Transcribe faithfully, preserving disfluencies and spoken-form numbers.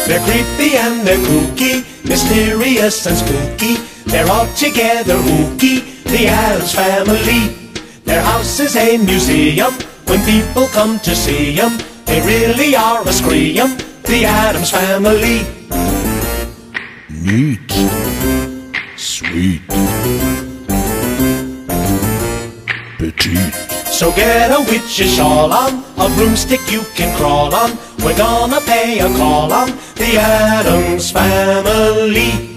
They're creepy and they're kooky, mysterious and spooky. They're all together ooky, the Addams Family. Their house is a museum when people come to see 'em. They really are a scream, the Addams Family. Neat, sweet, petite. So get a witch's shawl on, a broomstick you can crawl on. We're gonna pay a call on the Addams Family.